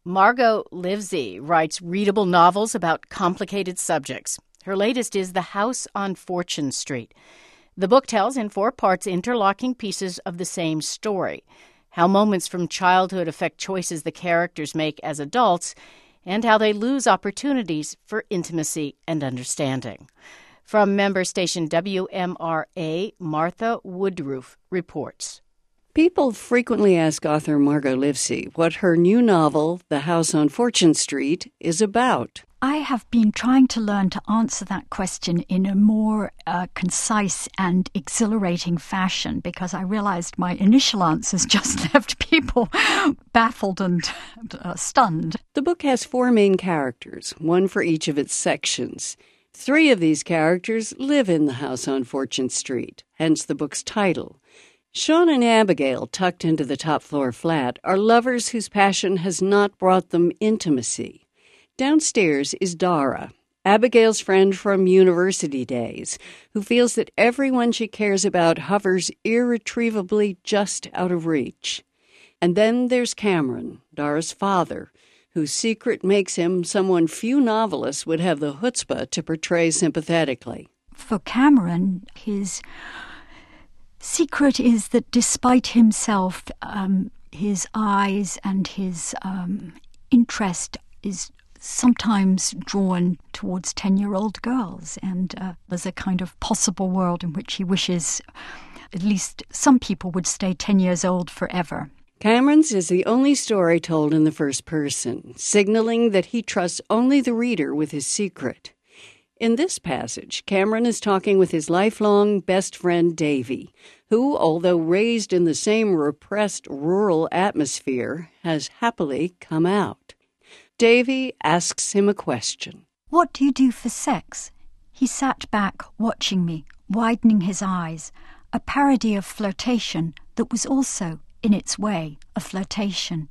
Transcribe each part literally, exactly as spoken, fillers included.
Margot Livesey writes readable novels about complicated subjects. Her latest is The House on Fortune Street. The book tells in four parts interlocking pieces of the same story, how moments from childhood affect choices the characters make as adults, and how they lose opportunities for intimacy and understanding. From member station W M R A, Martha Woodruff reports. People frequently ask author Margot Livesey what her new novel, The House on Fortune Street, is about. I have been trying to learn to answer that question in a more uh, concise and exhilarating fashion because I realized my initial answers just left people baffled and uh, stunned. The book has four main characters, one for each of its sections. Three of these characters live in the house on Fortune Street, hence the book's title. Sean and Abigail, tucked into the top-floor flat, are lovers whose passion has not brought them intimacy. Downstairs is Dara, Abigail's friend from university days, who feels that everyone she cares about hovers irretrievably just out of reach. And then there's Cameron, Dara's father, whose secret makes him someone few novelists would have the chutzpah to portray sympathetically. For Cameron, his secret is that despite himself, um, his eyes and his um, interest is sometimes drawn towards ten-year-old girls, and uh, there's a kind of possible world in which he wishes at least some people would stay ten years old forever. Cameron's is the only story told in the first person, signaling that he trusts only the reader with his secret. In this passage, Cameron is talking with his lifelong best friend Davy, who, although raised in the same repressed rural atmosphere, has happily come out. Davy asks him a question. What do you do for sex? He sat back, watching me, widening his eyes, a parody of flirtation that was also, in its way, a flirtation.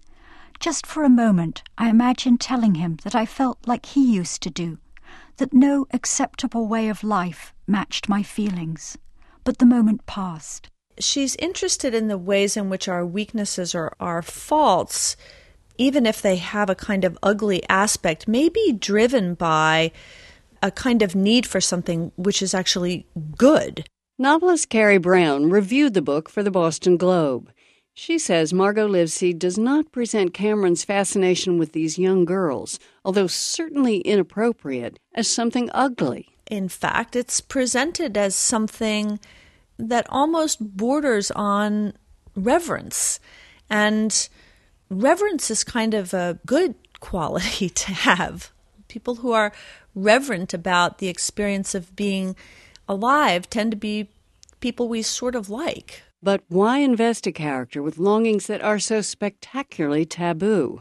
Just for a moment, I imagined telling him that I felt like he used to do, that no acceptable way of life matched my feelings. But the moment passed. She's interested in the ways in which our weaknesses or our faults, even if they have a kind of ugly aspect, may be driven by a kind of need for something which is actually good. Novelist Carrie Brown reviewed the book for the Boston Globe. She says Margot Livesey does not present Cameron's fascination with these young girls, although certainly inappropriate, as something ugly. In fact, it's presented as something that almost borders on reverence. And reverence is kind of a good quality to have. People who are reverent about the experience of being alive tend to be people we sort of like. But why invest a character with longings that are so spectacularly taboo?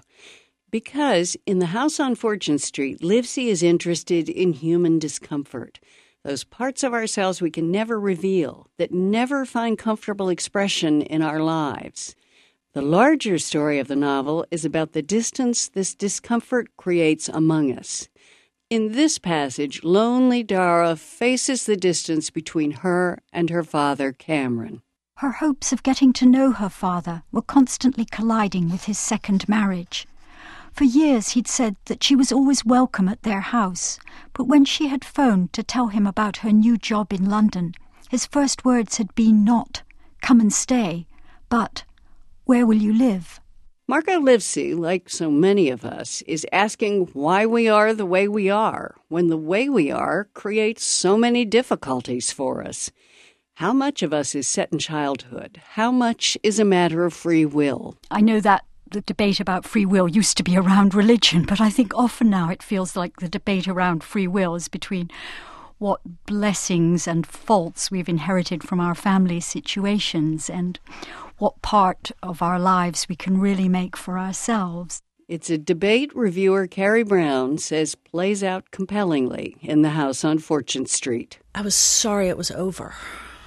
Because in The House on Fortune Street, Livesey is interested in human discomfort, those parts of ourselves we can never reveal, that never find comfortable expression in our lives. The larger story of the novel is about the distance this discomfort creates among us. In this passage, lonely Dara faces the distance between her and her father, Cameron. Her hopes of getting to know her father were constantly colliding with his second marriage. For years he'd said that she was always welcome at their house, but when she had phoned to tell him about her new job in London, his first words had been not, "Come and stay," but, "Where will you live?" Margot Livesey, like so many of us, is asking why we are the way we are, when the way we are creates so many difficulties for us. How much of us is set in childhood? How much is a matter of free will? I know that the debate about free will used to be around religion, but I think often now it feels like the debate around free will is between what blessings and faults we've inherited from our family situations and what part of our lives we can really make for ourselves. It's a debate reviewer Carrie Brown says plays out compellingly in The House on Fortune Street. I was sorry it was over.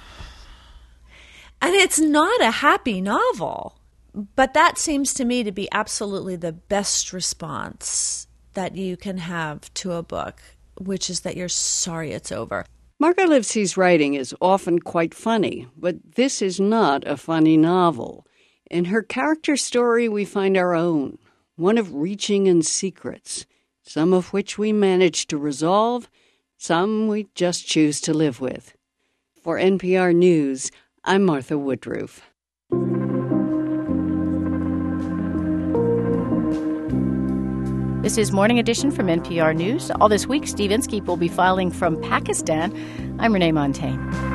And it's not a happy novel, but that seems to me to be absolutely the best response that you can have to a book, which is that you're sorry it's over. Margot Livesey's writing is often quite funny, but this is not a funny novel. In her character story, we find our own. one of reaching and secrets, some of which we manage to resolve, some we just choose to live with. For N P R News, I'm Martha Woodruff. This is Morning Edition from N P R News. All this week, Steve Inskeep will be filing from Pakistan. I'm Renee Montaigne.